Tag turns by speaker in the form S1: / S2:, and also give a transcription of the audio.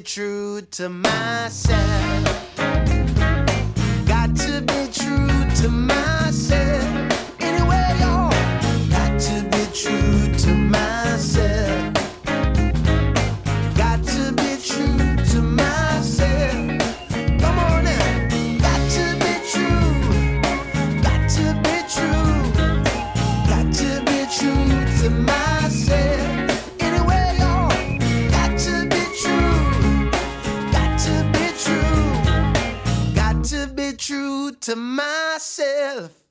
S1: true to myself. Got to be true to myself. Anyway, y'all. Got to be true to myself. Got to be true to myself. Come on now. Got to be true. Got to be true. Got to be true to myself. Anyway, y'all. Got to be true. Got to be true. Got to be true to myself.